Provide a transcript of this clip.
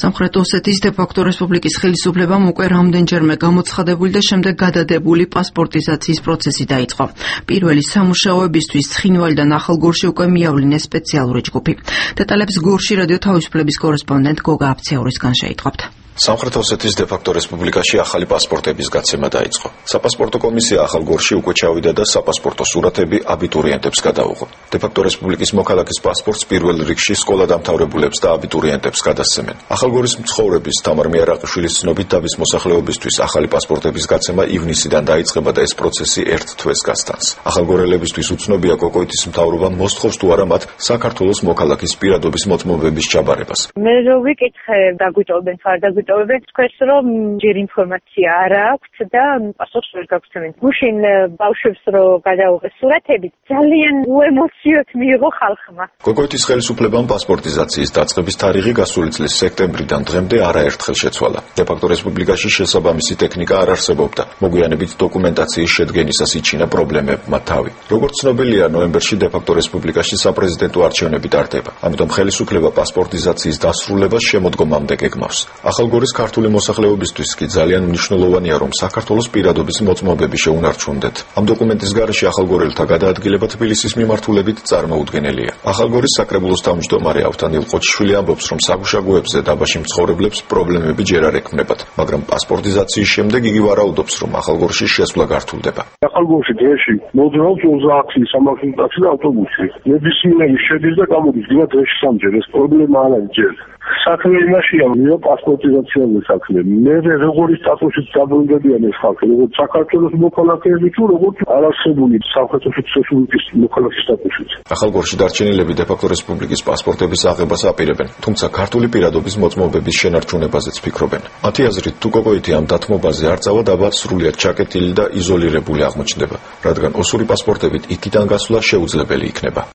სამხრეთ ოსეთის დე-ფაქტო რესპუბლიკის ხელისუფლებამ უკვე რამდენჯერმე გამოცხადებული და შემდეგ გადადებული პასპორტიზაციის პროცესი დაიწყო. პირველი სამუშაოებისთვის ცხინვალიდან ახალგორში უკვე მიავლინეს სპეციალური ჯგუფი. დეტალებს გორში რადიო თავისუფლების კორესპონდენტ გოგა აფცეურისგან შეიტყობთ. სამხრეთ ოსეთის დე-ფაქტო რესპუბლიკაში ახალი პასპორტების გაცემა დაიწყო. საპასპორტო კომისია ახალგორში უკვე ჩავიდა და საპასპორტო სურათები აბიტურიენტებს გადაუღო. დე-ფაქტო რესპუბლიკის მოქალაქის პასპორტს პირველ რიგში სკოლა დამთავრებულებს და აბიტურიენტებს გადასცემენ. ახალგორის მცხოვრების თამარ მიარაყიშვილის ცნობით დავის მოსახლეობისთვის ახალი პასპორტების გაცემა ივნისიდან დაიწყება და ეს პროცესი ერთ თვეს გასტანს. ახალგორელებისთვის უცნობია კოკოიტის მთავრობა მოსთხოვს თუ არა მათ საქართველოს მოქალაქის პირადობის მოწმობების ჩაბარებას. მე რო ვიკითხე დაგვიტოვებენ თქვენს რომ ჯერ ინფორმაცია არ აქვს და პასპორტს ვერ გაგვცემენ. გუშინ ბავშვებს რო გადაუღეს სურათები, ძალიან უემოციოდ მიიღო ხალხმა. კოკოიტის ხელისუფლებამ პასპორტიზაციის დაწყების თარიღი გასული წლის სექტემბრიდან დღემდე არაერთხელ შეცვალა. დე-ფაქტო რესპუბლიკაში შესაბამისი ტექნიკა არ არსებობდა. მოგვიანებით დოკუმენტაციის შედგენისას იჩინა პრობლემებმა თავი. როგორც ცნობილია, ნოემბერში დე-ფაქტო რესპუბლიკაში საპრეზიდენტო არჩევნები ტარდება. ამიტომ ხელისუფლება პასპორტიზაციის დასრულებას შემოდგომამდე გეგმავს. ახალგორის ქართული მოსახლეობისთვის კი ძალიან მნიშვნელოვანია, რომ საქართველოს პირადობის მოწმობები შეუნარჩუნდეთ. ამ დოკუმენტის გარეშე ახალგორელთა გადაადგილება თბილისის მიმართულებით წარმოუდგენელია. ახალგორის საკრებულოს თავმჯდომარე ავთანდილ ყოჩიშვილი ამბობს, რომ საგუშაგოებზე დაბაში მცხოვრებლებს პრობლემები ჯერ არ ექმნებათ, მაგრამ პასპორტიზაციის შემდეგ იგი ვარაუდობს, რომ ახალგორში შესვლა გართულდება. ახალგორში დღეში მოძრაობს 20 სამართლის ტაქსი და ავტობუსი. ნებისმიერი შედის და გამოდის გინა დღეში სამჯერ, ეს პრობლემა არ არის ჯერ. საქმე იმაშია, რომ პასპორტიზაციაზე საქმე. მე როგორი სტატუსით დაბრუნდებიან ეს ხალხი, როგორც საქართველოს მოქალაქეები თუ როგორც არასებული სამხრეთ ოსეთის რესპუბლიკის მოქალაქის სტატუსით. ახალგორში დარჩენილები დე-ფაქტო რესპუბლიკის პასპორტების აღებას აპირებენ, თუმცა ქართული პირადობის მოწმობების შენარჩუნებაზეც ფიქრობენ. მათი აზრით, თუ კოკოიტი ამ დათმობაზე არ წავა, დაბა სრულიად ჩაკეტილი და იზოლირებული აღმოჩნდება, რადგან ოსური პასპორტებით იქიდან გასვლა შეუძლებელი იქნება.